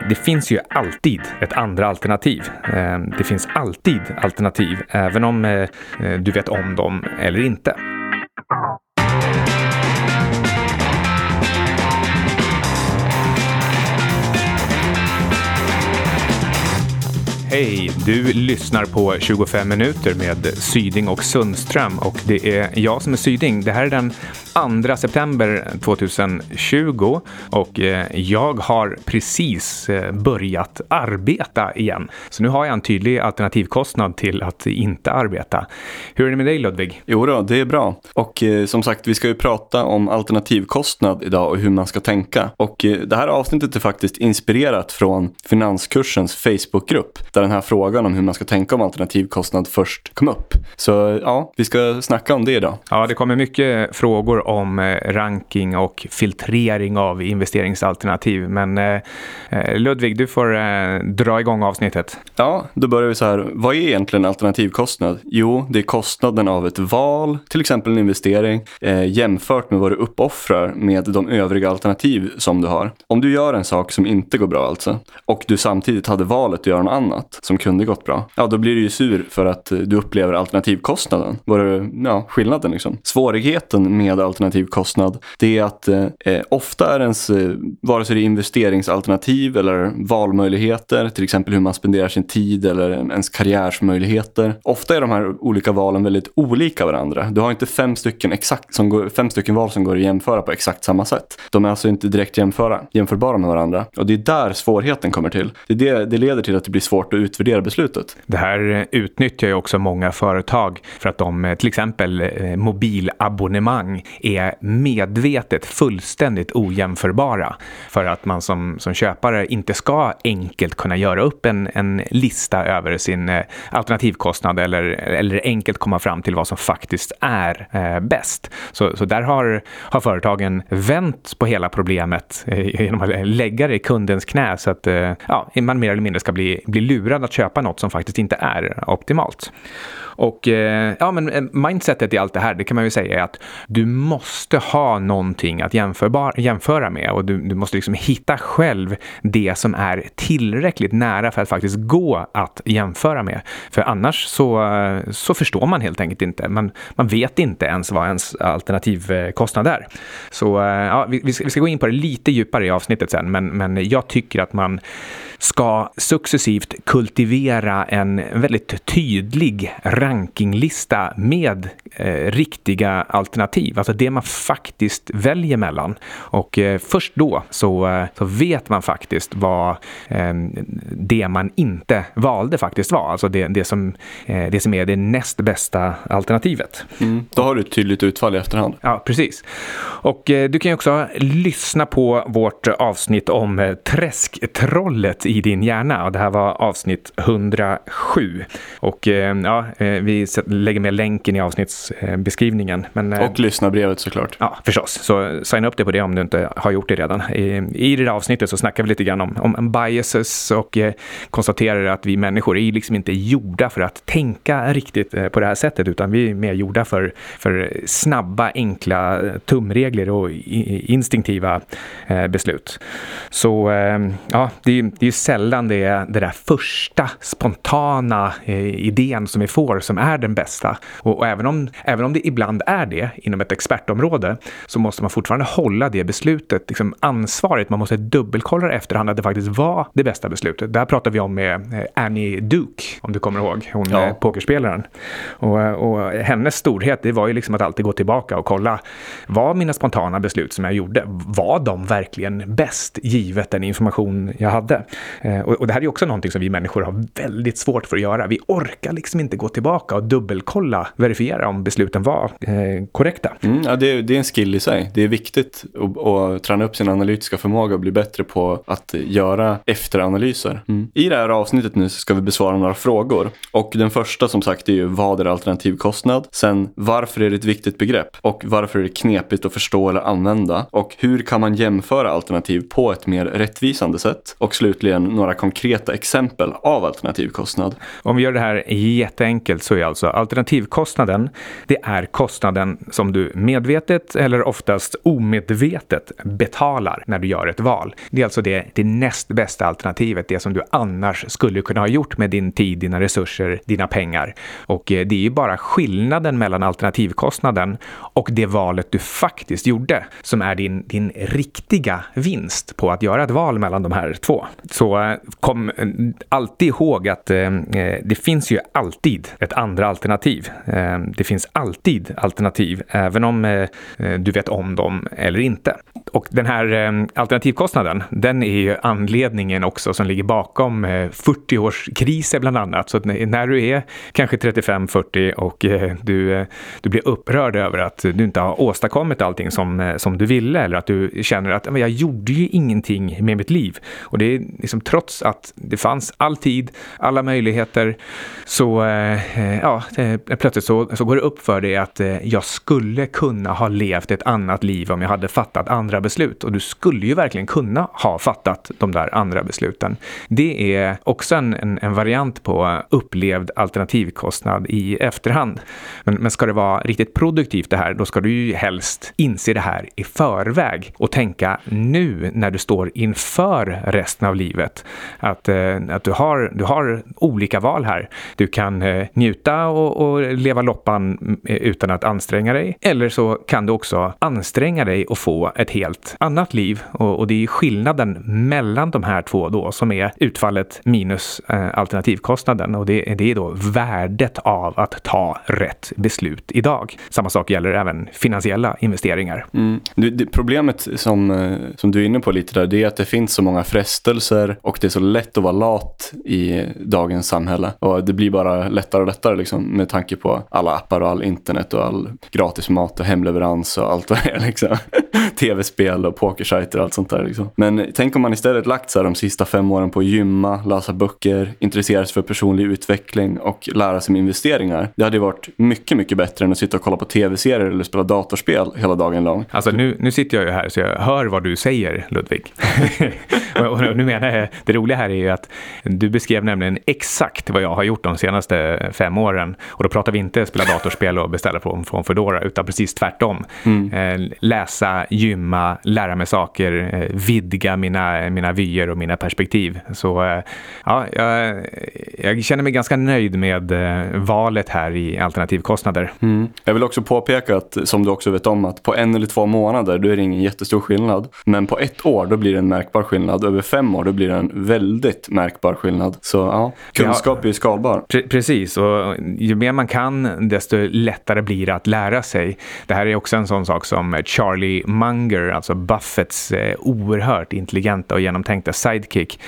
det finns ju alltid ett andra alternativ. Det finns alltid alternativ, även om du vet om dem eller inte. Hej, du lyssnar på 25 minuter med Syding och Sundström och det är jag som är Syding. Det här är den 2 september 2020 och jag har precis börjat arbeta igen. Så nu har jag en tydlig alternativkostnad till att inte arbeta. Hur är det med dig, Ludvig? Jo då, det är bra. Och som sagt, vi ska ju prata om alternativkostnad idag och hur man ska tänka. Och det här avsnittet är faktiskt inspirerat från Finanskursens Facebookgrupp där den här frågan om hur man ska tänka om alternativkostnad först kom upp. Så ja, vi ska snacka om det idag. Ja, det kommer mycket frågor om ranking och filtrering av investeringsalternativ. Men Ludvig, du får dra igång avsnittet. Ja, då börjar vi så här. Vad är egentligen alternativkostnad? Jo, det är kostnaden av ett val, till exempel en investering, jämfört med vad du uppoffrar med de övriga alternativ som du har. Om du gör en sak som inte går bra alltså, och du samtidigt hade valet att göra något annat som kunde gått bra, ja då blir du ju sur för att du upplever alternativkostnaden. Skillnaden liksom. Svårigheten med alternativkostnad, det är att ofta är ens, vare sig det är investeringsalternativ eller valmöjligheter, till exempel hur man spenderar sin tid eller ens karriärsmöjligheter. Ofta är de här olika valen väldigt olika varandra. Du har inte 5 stycken val som går att jämföra på exakt samma sätt. De är alltså inte direkt jämförbara med varandra. Och det är där svårigheten kommer till. Det leder till att det blir svårt att utvärdera beslutet. Det här utnyttjar ju också många företag för att de, till exempel mobilabonnemang, är medvetet fullständigt ojämförbara för att man som köpare inte ska enkelt kunna göra upp en lista över sin alternativkov eller enkelt komma fram till vad som faktiskt är bäst. Så där har företagen vänt på hela problemet genom att lägga det i kundens knä så att man mer eller mindre ska bli lurad att köpa något som faktiskt inte är optimalt. Och men mindsetet i allt det här, det kan man ju säga är att du måste ha någonting att jämföra med och du måste liksom hitta själv det som är tillräckligt nära för att faktiskt gå att jämföra med. För annars så förstår man helt enkelt inte. Man vet inte ens vad ens alternativkostnad är. Så vi ska gå in på det lite djupare i avsnittet sen, men jag tycker att man ska successivt kultivera en väldigt tydlig rankinglista med riktiga alternativ. Alltså det man faktiskt väljer mellan. Och först då så vet man faktiskt vad det man inte valde faktiskt var. Alltså det som är det näst bästa alternativet. Då har du ett tydligt utfall i efterhand. Ja, precis. Och du kan ju också lyssna på vårt avsnitt om träsktrollet i din hjärna. Och det här var avsnitt 107. Och vi lägger med länken i avsnittsbeskrivningen. Och lyssnarbrevet såklart. Ja, förstås. Så signa upp det på det om du inte har gjort det redan. I det där avsnittet så snackar vi lite grann om biases och konstaterar att vi människor är liksom inte gjorda för att tänka riktigt på det här sättet, utan vi är mer gjorda för snabba, enkla tumregler och instinktiva beslut. Så det är ju sällan det är det där första spontana idén som vi får som är den bästa. Och även om det ibland är det inom ett expertområde, så måste man fortfarande hålla det beslutet liksom ansvaret. Man måste dubbelkolla det efterhand att det faktiskt var det bästa beslutet. Där pratar vi om med Annie Duke, om du kommer ihåg, hon pokerspelaren. Och hennes storhet, det var ju liksom att alltid gå tillbaka och kolla, var mina spontana beslut som jag gjorde, var de verkligen bäst givet den information jag hade? Och det här är ju också någonting som vi människor har väldigt svårt för att göra. Vi orkar liksom inte gå tillbaka och dubbelkolla, verifiera om besluten var korrekta. Det är en skill i sig. Det är viktigt att träna upp sin analytiska förmåga och bli bättre på att göra efteranalyser. I det här avsnittet nu så ska vi besvara några frågor. Och den första som sagt är ju, vad är alternativkostnad? Sen, varför är det ett viktigt begrepp? Och varför är det knepigt att förstå eller använda? Och hur kan man jämföra alternativ på ett mer rättvisande sätt? Och slutligen några konkreta exempel av alternativkostnad. Om vi gör det här jätteenkelt så är alltså alternativkostnaden, det är kostnaden som du medvetet eller oftast omedvetet betalar när du gör ett val. Det är alltså det näst bästa alternativet, det som du annars skulle kunna ha gjort med din tid, dina resurser, dina pengar. Och det är ju bara skillnaden mellan alternativkostnaden och det valet du faktiskt gjorde som är din riktiga vinst på att göra ett val mellan de här två. Så kom alltid ihåg att det finns ju alltid ett andra alternativ. Det finns alltid alternativ, även om du vet om dem eller inte. Och den här alternativkostnaden, den är ju anledningen också som ligger bakom 40-årskriser bland annat. Så att när du är kanske 35-40 och du blir upprörd över att du inte har åstadkommit allting som du ville, eller att du känner att jag gjorde ju ingenting med mitt liv. Och det är liksom, trots att det fanns all tid, alla möjligheter, så plötsligt så går det upp för dig att jag skulle kunna ha levt ett annat liv om jag hade fattat andra beslut. Och du skulle ju verkligen kunna ha fattat de där andra besluten. Det är också en variant på upplevd alternativkostnad i efterhand. Men ska det vara riktigt produktivt det här, då ska du ju helst inse det här i förväg och tänka nu när du står inför resten av livet att du har olika val här. Du kan njuta och leva loppan utan att anstränga dig, eller så kan du också anstränga dig och få ett helt annat liv. Och det är skillnaden mellan de här två då som är utfallet minus alternativkostnaden, och det är då värdet av att ta rätt beslut idag. Samma sak gäller även finansiella investeringar. Problemet som du är inne på lite där, det är att det finns så många frestelser och det är så lätt att vara lat i dagens samhälle, och det blir bara lättare och lättare liksom, med tanke på alla appar och all internet och all gratis mat och hemleverans och allt vad det är liksom. Tv-spel och pokersajter och allt sånt där liksom. Men tänk om man istället lagt så här de sista 5 åren på att gymma, läsa böcker, intressera sig för personlig utveckling och lära sig med investeringar. Det hade ju varit mycket, mycket bättre än att sitta och kolla på tv-serier eller spela datorspel hela dagen lång. Alltså nu sitter jag ju här så jag hör vad du säger, Ludvig. och nu menar jag, det roliga här är ju att du beskrev nämligen exakt vad jag har gjort de senaste 5 åren. Och då pratar vi inte spela datorspel och beställa från Foodora, utan precis tvärtom. Läsa, gymma, lära mig saker, vidga mina vyer och mina perspektiv. Så ja, jag känner mig ganska nöjd med valet här i alternativkostnader. Jag vill också påpeka att, som du också vet om, att på 1 eller 2 månader då är det ingen jättestor skillnad. Men på 1 år då blir det en märkbar skillnad. Över 5 år då blir det en väldigt märkbar skillnad. Så ja, kunskap är ju skalbar. Precis, och ju mer man kan desto lättare blir det att lära sig. Det här är också en sån sak som Charlie Munger, alltså Buffetts oerhört intelligenta och genomtänkta sidekick,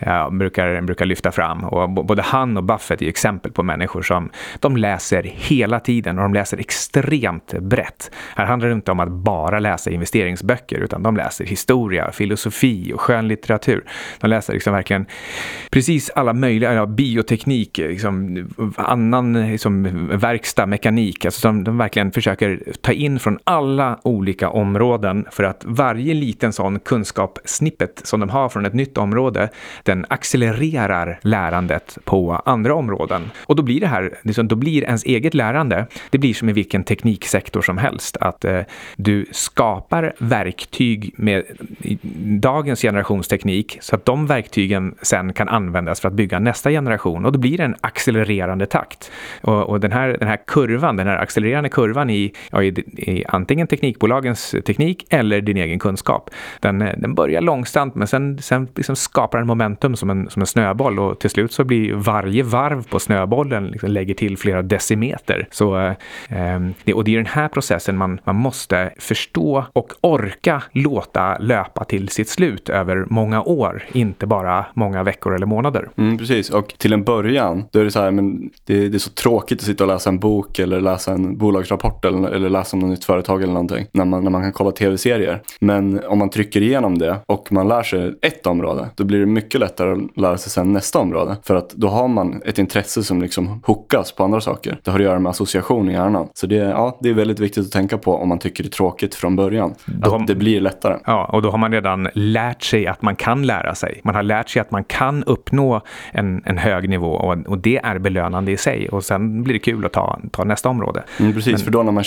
brukar lyfta fram. Och både han och Buffett är exempel på människor som de läser hela tiden, och de läser extremt brett. Här handlar det inte om att bara läsa investeringsböcker, utan de läser historia, filosofi och skönlitteratur. De läser liksom verkligen precis alla möjliga, bioteknik, liksom, annan liksom, verkstad, mekanik. Alltså de verkligen försöker ta in från alla olika områden, för att varje liten sån kunskapssnippet som de har från ett nytt område, den accelererar lärandet på andra områden. Och då blir det här, liksom, då blir ens eget lärande, det blir som i vilken tekniksektor som helst, att du skapar verktyg med dagens generationsteknik så att de verktygen sen kan användas för att bygga nästa generation, och då blir det en accelererande takt. Och den här kurvan, den här accelererande kurvan i antingen teknikbolagens teknik eller din egen kunskap, den börjar långsamt, men sen liksom skapar en momentum som en snöboll, och till slut så blir varje varv på snöbollen liksom lägger till flera decimeter. Så det är den här processen man måste förstå och orka låta löpa till sitt slut över många år, inte bara många veckor eller månader. Precis, och till en början då är det så här, men det är så tråkigt att sitta och läsa en bok eller läsa en bolagsrapport eller läsa om något nytt företag eller någonting när man kan kolla tv-serier. Men om man trycker igenom det och man lär sig ett område, då blir det mycket lättare att lära sig sen nästa område, för att då har man ett intresse som liksom hookas på andra saker. Det har att göra med association i hjärnan. Så det är väldigt viktigt att tänka på om man tycker det är tråkigt från början. Att det blir lättare. Ja, och då har man redan lärt sig att man kan lära sig. Man har lärt sig att man kan uppnå en hög nivå, och det är belönande i sig. Och sen blir det kul att ta nästa område. Precis, för då när man känner så här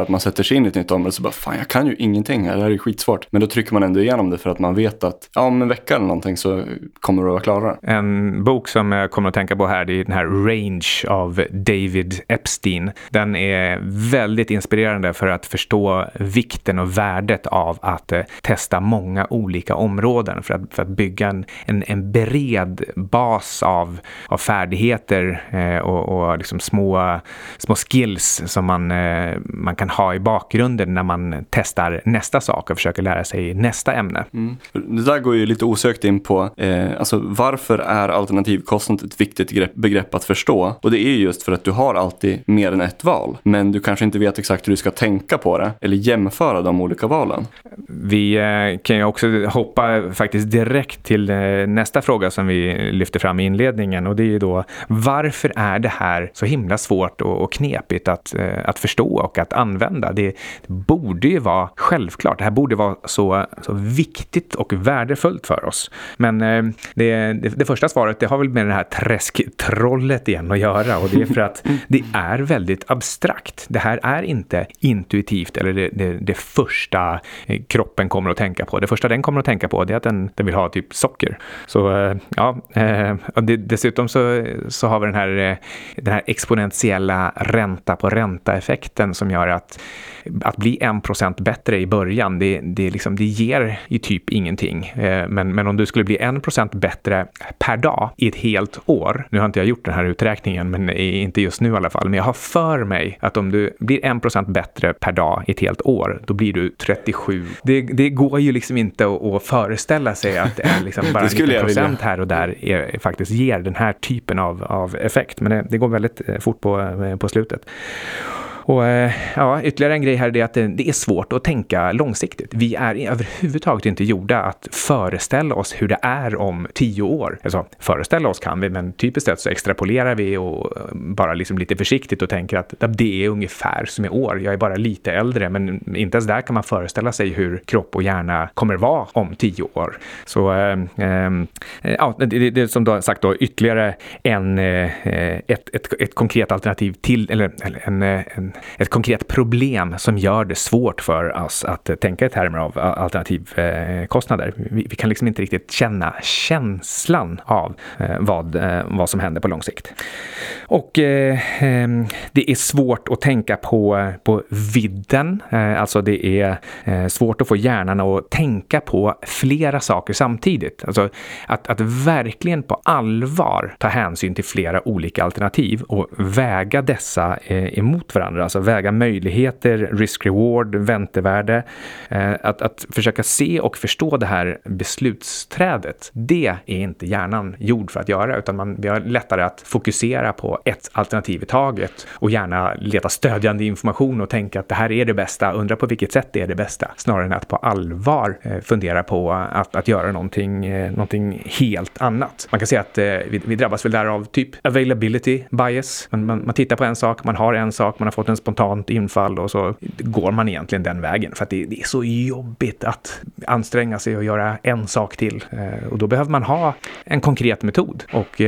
att man sätter sig in i ett nytt område så bara, fan jag kan ju ingenting här, det här är skitsvårt. Men då trycker man ändå igenom det för att man vet att om en vecka eller någonting så kommer du att vara klara. En bok som jag kommer att tänka på här, det är den här Range av David Epstein. Den är väldigt inspirerande för att förstå vikten och värdet av att testa många olika områden för att bygga en bred bas av färdigheter och liksom små skills som man kan ha i bakgrunden när man testar nästa sak och försöker lära sig nästa ämne. Det där går ju lite osökt in på alltså varför är alternativkostnad ett viktigt begrepp att förstå? Och det är just för att du har alltid mer än ett val, men du kanske inte vet exakt hur du ska tänka på det eller jämföra de olika valen. Vi kan ju också hoppa faktiskt direkt till nästa fråga som vi lyfter fram i inledningen, och det är ju då, varför är det här så himla svårt och knepigt att förstå och att använda? Det borde ju vara självklart. Det här borde vara så viktigt och värdefullt för oss. Men det första svaret, det har väl med det här träsktrollet igen att göra, och det är för att det är väldigt abstrakt. Det här är inte intuitivt eller det första kroppen kommer att tänka på. Det första den kommer att tänka på, det är att den vill ha typ socker. Så och dessutom så har vi den här exponentiella ränta på ränta-effekten som gör att bli 1% bättre i början, det ger ju typ ingenting. Men om du skulle bli 1% bättre per dag i ett helt år, nu har inte jag gjort den här uträkningen, men inte just nu i alla fall, men jag har för mig att om du blir 1% bättre per dag i ett helt år, då blir du 37. Det går ju liksom inte att föreställa sig att det är liksom bara 90% här och där faktiskt ger den här typen av effekt, men det går väldigt fort på slutet. Och ytterligare en grej här är att det är svårt att tänka långsiktigt. Vi är överhuvudtaget inte gjorda att föreställa oss hur det är om 10 år. Alltså, föreställa oss kan vi, men typiskt sett så extrapolerar vi och bara liksom lite försiktigt och tänker att det är ungefär som i år. Jag är bara lite äldre, men inte ens där kan man föreställa sig hur kropp och hjärna kommer vara om 10 år. Så det är som då sagt då ytterligare ett konkret alternativ till, eller ett konkret problem som gör det svårt för oss att tänka i termer av alternativkostnader. Vi kan liksom inte riktigt känna känslan av vad som händer på lång sikt. Och det är svårt att tänka på vidden. Alltså det är svårt att få hjärnan att tänka på flera saker samtidigt. Alltså att verkligen på allvar ta hänsyn till flera olika alternativ och väga dessa emot varandra. Alltså väga möjligheter, risk-reward, väntevärde. Att försöka se och förstå det här beslutsträdet, det är inte hjärnan gjord för att göra, utan vi har lättare att fokusera på ett alternativ i taget och gärna leta stödjande information och tänka att det här är det bästa, undra på vilket sätt det är det bästa, snarare än att på allvar fundera på att göra någonting helt annat. Man kan säga att vi drabbas väl där av typ availability bias. Man tittar på en sak, man har en sak, man har fått en spontant infall och så går man egentligen den vägen för att det är så jobbigt att anstränga sig och göra en sak till. Och då behöver man ha en konkret metod och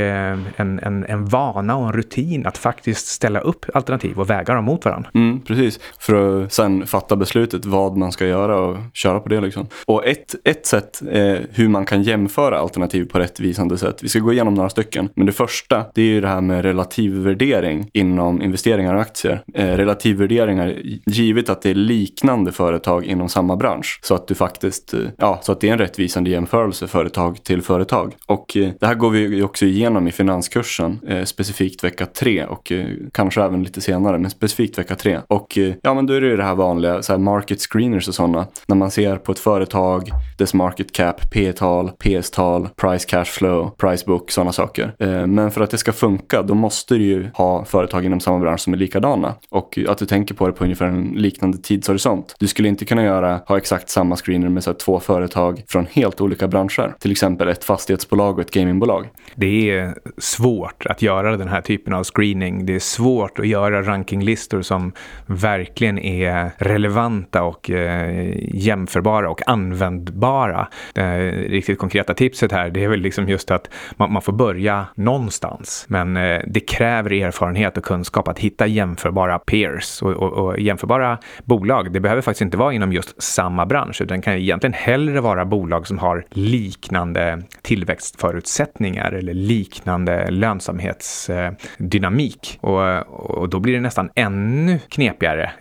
en vana och en rutin att faktiskt ställa upp alternativ och väga dem mot varandra. Precis, för att sen fatta beslutet vad man ska göra och köra på det liksom. Och ett sätt hur man kan jämföra alternativ på rättvisande sätt. Vi ska gå igenom några stycken, men det första det är ju det här med relativvärdering inom investeringar och aktier. Relativvärderingar givet att det är liknande företag inom samma bransch, så att du faktiskt så att det är en rättvisande jämförelse företag till företag. Och det här går vi också igenom i finanskursen specifikt vecka 3 och kanske även lite senare, men specifikt vecka 3. Och men då är det här vanliga så här market screeners och sådana, när man ser på ett företag, dess market cap, P-tal, PS-tal, price cash flow, price book, sådana saker. Men för att det ska funka, då måste du ju ha företag inom samma bransch som är likadana. Och att du tänker på det på ungefär en liknande tidshorisont. Du skulle inte kunna ha exakt samma screener med så här 2 företag från helt olika branscher. Till exempel ett fastighetsbolag och ett gamingbolag. Det är svårt att göra den här typen av screening. Det är svårt att göra rankinglistor som verkligen är relevanta och jämförbara och användbara. Det riktigt konkreta tipset här, det är väl liksom just att man får börja någonstans. Men det kräver erfarenhet och kunskap att hitta jämförbara peers och jämförbara bolag. Det behöver faktiskt inte vara inom just samma bransch, utan det kan egentligen hellre vara bolag som har liknande tillväxtförutsättningar eller liknande lönsamhetsdynamik. Och då blir det nästan ännu knepigare,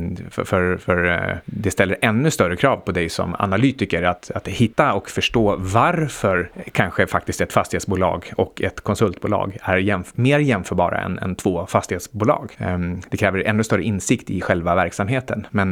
för det ställer ännu större krav på dig som analytiker att hitta och förstå varför kanske faktiskt ett fastighetsbolag och ett konsultbolag är mer jämförbara än två fastighetsbolag. Det kräver ännu större insikt i själva verksamheten. Men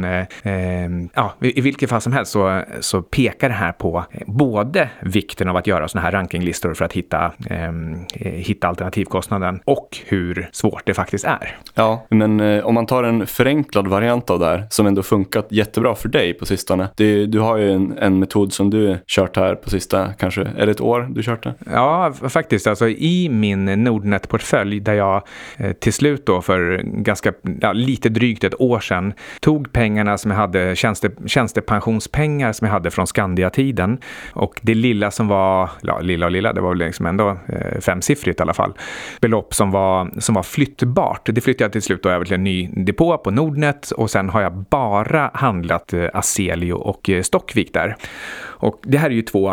i vilket fall som helst så pekar det här på både vikten av att göra såna här rankinglistor för att hitta alternativkostnaden och hur svårt det faktiskt är. Ja, men om man tar en förenklad variant av det här som ändå funkat jättebra för dig på sistone. Du har ju en metod som du kört här på sista, kanske, är det ett år du kört det? Ja, faktiskt. Alltså i min Nordnet-portfölj där jag till slut då för lite drygt ett år sedan tog pengarna som jag hade, tjänstepensionspengar som jag hade från Skandia-tiden, och det lilla som var, lilla, det var väl liksom ändå femsiffrigt i alla fall, belopp som var flyttbart. Det flyttade jag till slut då över till en ny depå på Nordnet, och sen har jag bara handlat Aselio och Stockvik där. Och det här är ju två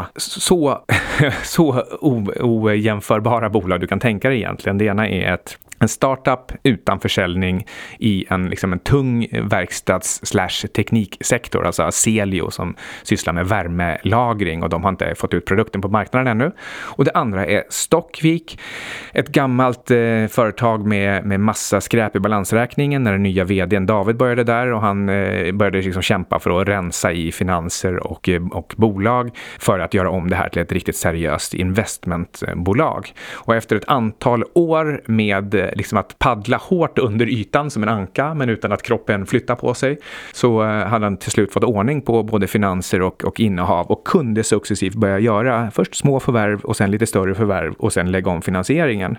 så ojämförbara bolag du kan tänka dig egentligen. Det ena är en startup utan försäljning i en tung verkstads/tekniksektor, alltså Aselio som sysslar med värmelagring, och de har inte fått ut produkten på marknaden ännu. Och det andra är Stockvik, ett gammalt företag med massa skräp i balansräkningen när den nya vdn David började där, och han började kämpa för att rensa i finanser och bolag för att göra om det här till ett riktigt seriöst investmentbolag. Och efter ett antal år med att paddla hårt under ytan som en anka, men utan att kroppen flyttar på sig, så hade han till slut fått ordning på både finanser och innehav, och kunde successivt börja göra först små förvärv och sen lite större förvärv och sen lägga om finansieringen.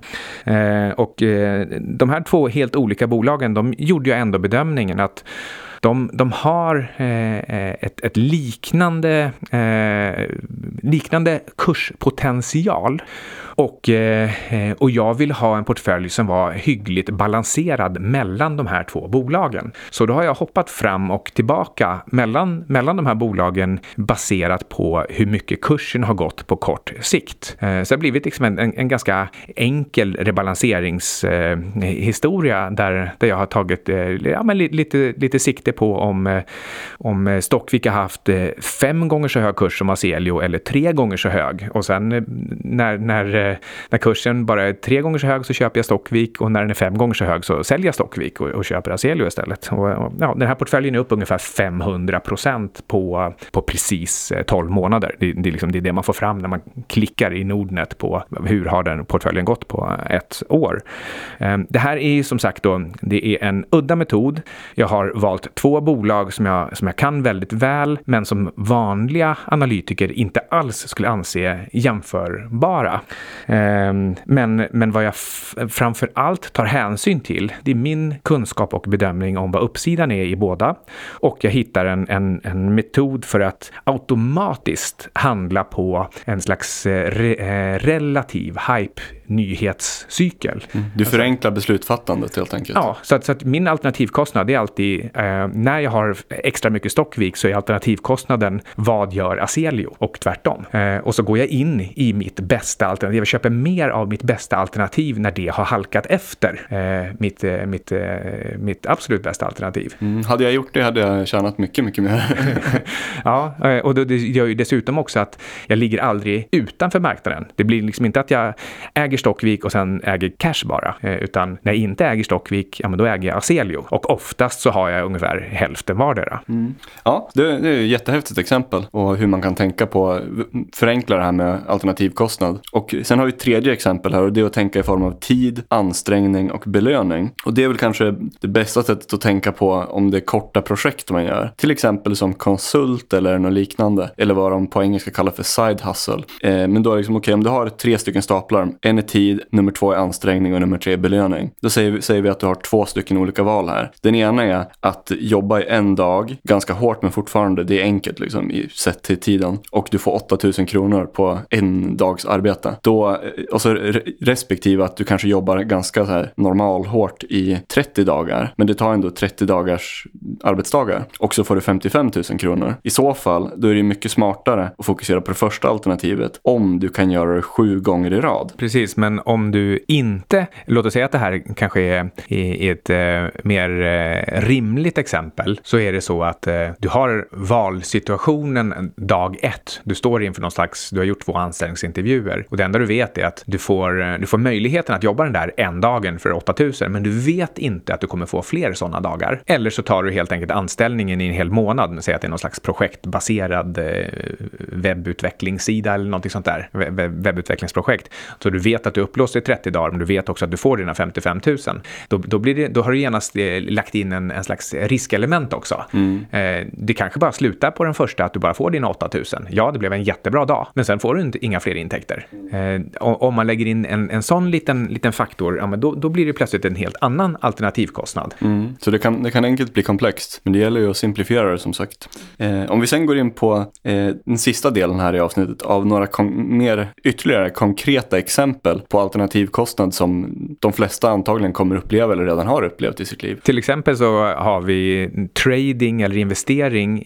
De här två helt olika bolagen, de gjorde ju ändå bedömningen att de har ett liknande kurspotential, och jag vill ha en portfölj som var hyggligt balanserad mellan de här två bolagen. Så då har jag hoppat fram och tillbaka mellan de här bolagen baserat på hur mycket kursen har gått på kort sikt. Så det har blivit en ganska enkel rebalanseringshistoria där jag har tagit lite sikte på om Stockvik har haft 5 gånger så hög kurs som Aselio eller 3 gånger så hög. Och sen när kursen bara är 3 gånger så hög så köper jag Stockvik, och när den är 5 gånger så hög så säljer jag Stockvik och köper Aselio istället. Och den här portföljen är upp ungefär 500% på precis 12 månader. Det är det man får fram när man klickar i Nordnet på hur har den portföljen gått på ett år. Det här är som sagt då, det är en udda metod. Jag har valt 2 bolag som jag kan väldigt väl, men som vanliga analytiker inte alls skulle anse jämförbara. Men vad jag framför allt tar hänsyn till, det är min kunskap och bedömning om vad uppsidan är i båda, och jag hittar en metod för att automatiskt handla på en slags relativ hype-nyhetscykel. Du förenklar beslutsfattandet helt enkelt. Ja, så att min alternativkostnad är alltid, när jag har extra mycket Stockvik så är alternativkostnaden vad gör Aselio, och tvärtom. Och så går jag in i mitt bästa alternativ. Jag köper mer av mitt bästa alternativ när det har halkat efter mitt absolut bästa alternativ. Hade jag gjort det hade jag tjänat mycket, mycket mer. Ja, och det gör ju dessutom också att jag ligger aldrig utanför marknaden. Det blir inte att jag äger Stockvik och sen äger cash bara, utan när jag inte äger Stockvik, då äger jag Aselio. Och oftast så har jag ungefär hälften vardera. Ja, det är ett jättehäftigt exempel och hur man kan tänka på förenkla det här med alternativkostnad. Och sen har vi ett tredje exempel här, och det är att tänka i form av tid, ansträngning och belöning. Och det är väl kanske det bästa sättet att tänka på om det är korta projekt man gör. Till exempel som konsult eller något liknande. Eller vad de på engelska kallar för side hustle. Men då är det okej, om du har 3 stycken staplar. En är är tid, nummer 2 är ansträngning och nummer 3 är belöning. Då säger vi att du har 2 stycken olika val här. Den ena är att jobba i en dag, ganska hårt men fortfarande, det är enkelt liksom, sett till tiden. Och du får 8 000 kronor på en dags arbete. Då, och så respektive att du kanske jobbar ganska så här normal hårt i 30 dagar. Men det tar ändå 30 dagars arbetsdagar. Och så får du 55 000 kronor. I så fall, då är det mycket smartare att fokusera på det första alternativet om du kan göra det 7 gånger i rad. Precis, men om du inte, låt oss säga att det här kanske är ett mer rimligt exempel, så är det så att du har valsituationen dag 1. Du står inför någon slags, du har gjort 2 anställningsintervjuer och det enda du vet är att du får möjligheten att jobba den där en dagen för 8 000, men du vet inte att du kommer få fler sådana dagar. Eller så tar du helt enkelt anställningen i en hel månad, säg att det är någon slags projektbaserad webbutvecklingssida eller någonting sånt där, webbutvecklingsprojekt. Så du vet att du upplåst i 30 dagar, men du vet också att du får dina 55 000. Då har du genast lagt in en slags riskelement också. Det kanske bara slutar på den första att du bara får dina 8 000. Ja, det blev en jättebra dag, men sen får du inga fler intäkter. Om man lägger in en sån liten faktor, ja, men då blir det plötsligt en helt annan alternativkostnad. Så det kan enkelt bli komplext, men det gäller ju att simplifiera det som sagt. Om vi sen går in på den sista delen här i avsnittet av några ytterligare konkreta exempel på alternativkostnad som de flesta antagligen kommer uppleva eller redan har upplevt i sitt liv. Till exempel så har vi trading eller investering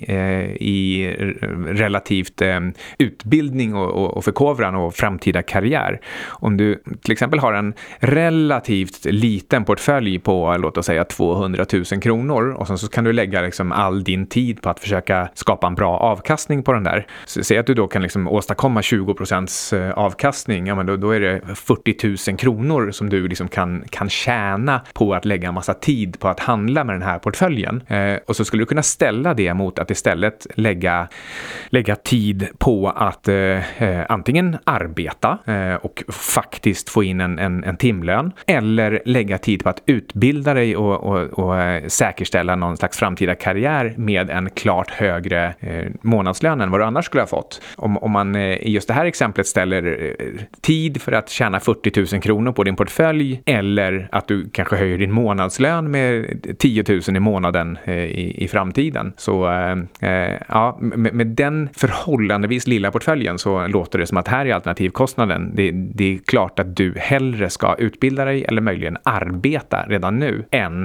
i relativt utbildning och förkovran och framtida karriär. Om du till exempel har en relativt liten portfölj på, låt oss säga 200 000 kronor och sen så kan du lägga liksom all din tid på att försöka skapa en bra avkastning på den där. Så säg att du då kan liksom åstadkomma 20% avkastning, ja, men då är det 40 000 kronor som du liksom kan tjäna på att lägga en massa tid på att handla med den här portföljen. Och så skulle du kunna ställa det mot att istället lägga tid på att antingen arbeta och faktiskt få in en timlön, eller lägga tid på att utbilda dig och säkerställa någon slags framtida karriär med en klart högre månadslön än vad du annars skulle ha fått. Om man i just det här exemplet ställer tid för att tjäna 40 000 kronor på din portfölj, eller att du kanske höjer din månadslön med 10 000 i månaden i framtiden. Så ja, med den förhållandevis lilla portföljen så låter det som att här är alternativkostnaden. Det är klart att du hellre ska utbilda dig eller möjligen arbeta redan nu än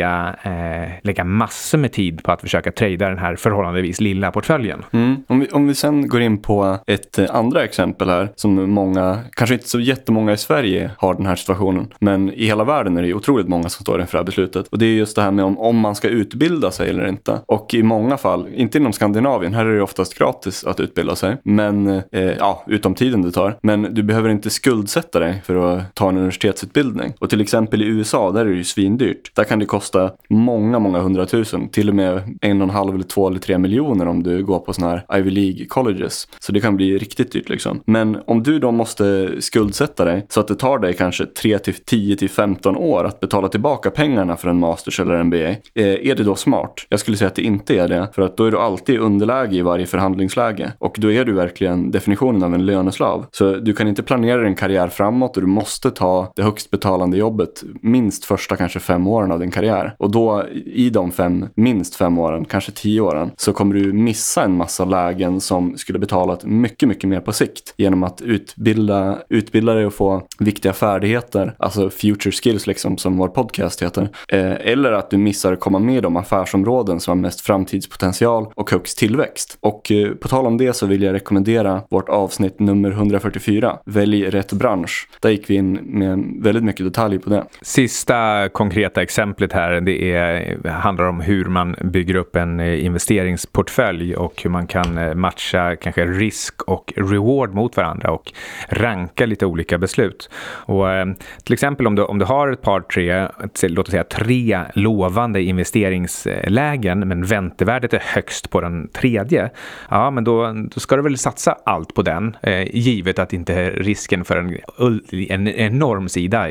lägga massor med tid på att försöka trada den här förhållandevis lilla portföljen. Om vi sen går in på ett andra exempel här som många, kanske inte så jättemånga i Sverige har den här situationen, men i hela världen är det otroligt många som står inför det här beslutet. Och det är just det här med om man ska utbilda sig eller inte. Och i många fall, inte inom Skandinavien, här är det oftast gratis att utbilda sig, men utom tiden det tar. Men du behöver inte skuldsätta dig för att ta en universitetsutbildning. Och till exempel i USA, där är det ju svindyrt. Där kan det kosta många 100 000, till och med 1,5 eller 2 eller 3 miljoner om du går på såna här Ivy League colleges. Så det kan bli riktigt dyrt liksom. Men om du då måste skuldsätta dig så att det tar dig kanske 3 till 10 till 15 år att betala tillbaka pengarna för en masters eller en MBA, är det då smart? Jag skulle säga att det inte är det, för att då är du alltid i underläge i varje förhandlingsläge. Och då är du verkligen definitionen av en löneslav. Så du kan inte planera en karriär framåt och du måste ta det högst betalande jobbet minst första kanske 5 åren av din karriär. Och då i de minst 5 åren, kanske 10 åren, så kommer du missa en massa lägen som skulle betalat mycket mer på sikt genom att utbilda dig och få viktiga färdigheter, alltså future skills liksom, som vår podcast heter. Eller att du missar att komma med de affärsområden som har mest framtidspotential och högst tillväxt. Och på tal om det så vill jag rekommendera vårt avsnitt nummer 144, Välj rätt bransch. Där gick vi in med väldigt mycket detaljer på det. Sista konkreta exemplet här, det handlar om hur man bygger upp en investeringsportfölj och hur man kan matcha kanske risk och reward mot varandra och ranka lite olika beslut. Och till exempel om du har låt oss säga 3 lovande investeringslägen, men väntevärdet är högst på den 3:e, ja, men då ska du väl satsa allt på den, givet att inte risken för en enorm sida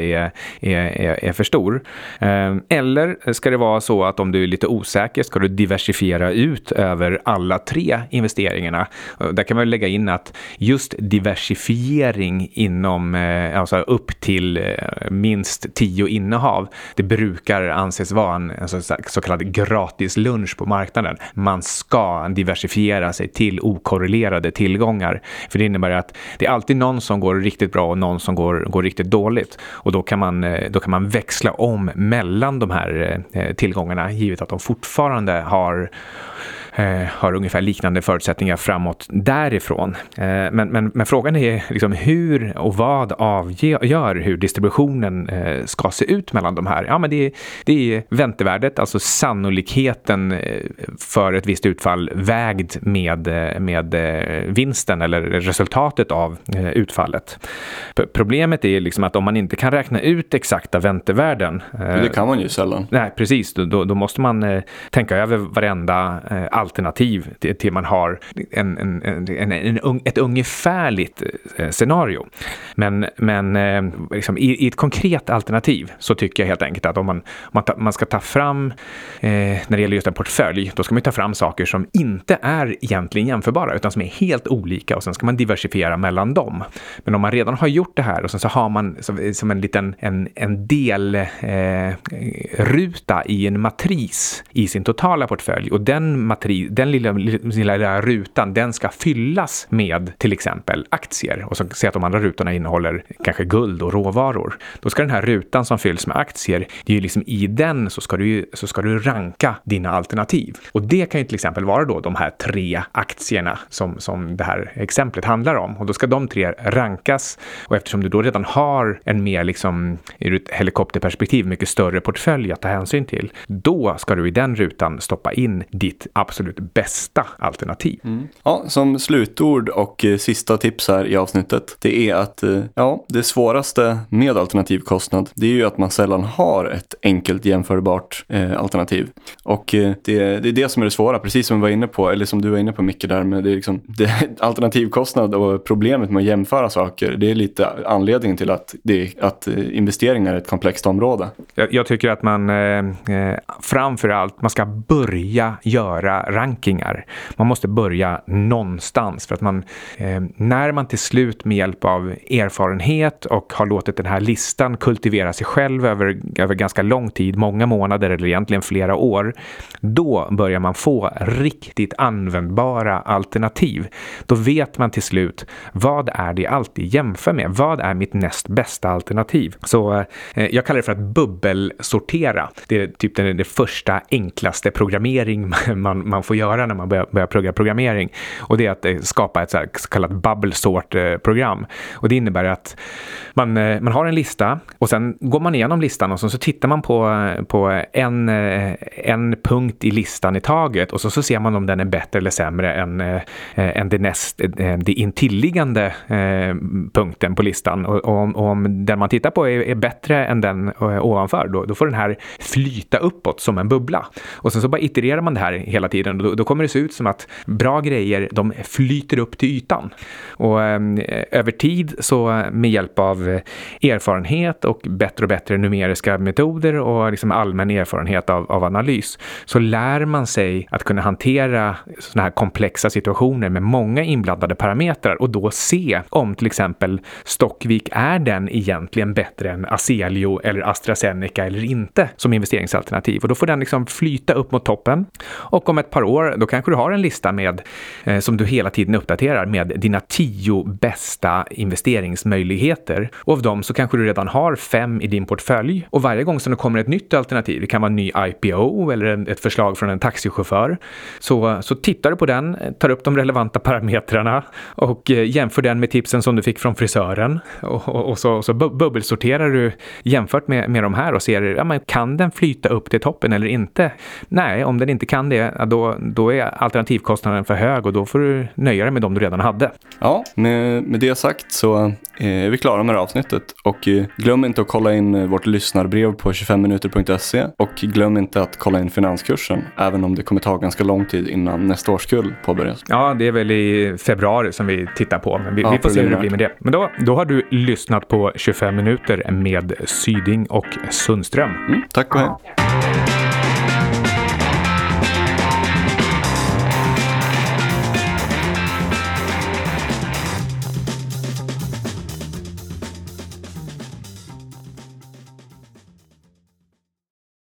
är för stor. Eller ska det vara så att om du är lite osäker ska du diversifiera ut över alla 3 investeringarna. Där kan man lägga in att just diversifiering inom alltså upp till minst 10 innehav. Det brukar anses vara en så kallad gratis lunch på marknaden. Man ska diversifiera sig till okorrelerade tillgångar. För det innebär att det är alltid någon som går riktigt bra och någon som går riktigt dåligt. Och då kan man växla om mellan de här tillgångarna, givet att de fortfarande har ungefär liknande förutsättningar framåt därifrån. Men frågan är liksom hur och vad avgör hur distributionen ska se ut mellan de här. Ja, men det är väntevärdet, alltså sannolikheten för ett visst utfall vägd med vinsten eller resultatet av utfallet. Problemet är liksom att om man inte kan räkna ut exakta väntevärden. Det kan man ju sällan. Nej, precis. Då måste man tänka över varenda alternativ till man har ett ungefärligt scenario. Men liksom, i ett konkret alternativ så tycker jag helt enkelt att om man ska ta fram när det gäller just en portfölj, då ska man ta fram saker som inte är egentligen jämförbara utan som är helt olika, och sen ska man diversifiera mellan dem. Men om man redan har gjort det här och sen så har man som en liten en del ruta i en matris i sin totala portfölj, och den lilla rutan, den ska fyllas med till exempel aktier, och så ser att de andra rutorna innehåller kanske guld och råvaror. Då ska den här rutan som fylls med aktier, det är ju liksom i den så ska du ranka dina alternativ. Och det kan ju till exempel vara då de här 3 aktierna som det här exemplet handlar om. Och då ska de 3 rankas, och eftersom du då redan har en mer liksom ur ett helikopterperspektiv mycket större portfölj att ta hänsyn till, då ska du i den rutan stoppa in ditt absolut bästa alternativ. Ja, som slutord och sista tips här i avsnittet, det är att det svåraste med alternativkostnad, det är ju att man sällan har ett enkelt jämförbart alternativ. Och det är det som är det svåra, precis som vi var inne på, eller som du var inne på mycket där, med alternativkostnad och problemet med att jämföra saker, det är lite anledningen till att investeringar är ett komplext område. Jag tycker att man framförallt man ska börja göra rankingar. Man måste börja någonstans, för att när man till slut med hjälp av erfarenhet och har låtit den här listan kultivera sig själv över ganska lång tid, många månader eller egentligen flera år, då börjar man få riktigt användbara alternativ. Då vet man till slut, vad är det alltid jämför med? Vad är mitt näst bästa alternativ? Så jag kallar det för att bubbelsortera. Det är typ det första enklaste programmering man får göra när man börjar programmering. Och det är att skapa ett så kallat bubble sort-program. Och det innebär att man har en lista, och sen går man igenom listan och så tittar man på en punkt i listan i taget, och så ser man om den är bättre eller sämre än det intilliggande punkten på listan. Och om den man tittar på är bättre än den ovanför, då får den här flyta uppåt som en bubbla. Och sen så bara itererar man det här hela tiden, och då kommer det se ut som att bra grejer, de flyter upp till ytan. Och över tid så med hjälp av erfarenhet och bättre numeriska metoder och liksom allmän erfarenhet av analys, så lär man sig att kunna hantera såna här komplexa situationer med många inblandade parametrar, och då se om till exempel Stockvik, är den egentligen bättre än Aselio eller AstraZeneca eller inte som investeringsalternativ. Och då får den liksom flyta upp mot toppen, och om ett par år då kanske du har en lista med som du hela tiden uppdaterar med dina 10 bästa investeringsmöjligheter, och av dem så kanske du redan har 5 i din portfölj, och varje gång som det kommer ett nytt alternativ, det kan vara en ny IPO eller ett förslag från en taxichaufför, så tittar du på den, tar upp de relevanta parametrarna och jämför den med tipsen som du fick från frisören, och så bubbelsorterar du jämfört med de här och ser, men kan den flyta upp till toppen eller inte? Nej, om den inte kan det, då är alternativkostnaden för hög, och då får du nöja dig med dem du redan hade. Ja, med det sagt så är vi klara med det här avsnittet, och glöm inte att kolla in vårt lyssnarbrev på 25minuter.se, och glöm inte att kolla in finanskursen, även om det kommer ta ganska lång tid innan nästa årskull påbörjas. Ja, det är väl i februari som vi tittar på, men vi får se hur det blir med det. Men då har du lyssnat på 25 minuter med Syding och Sundström. Tack och hej.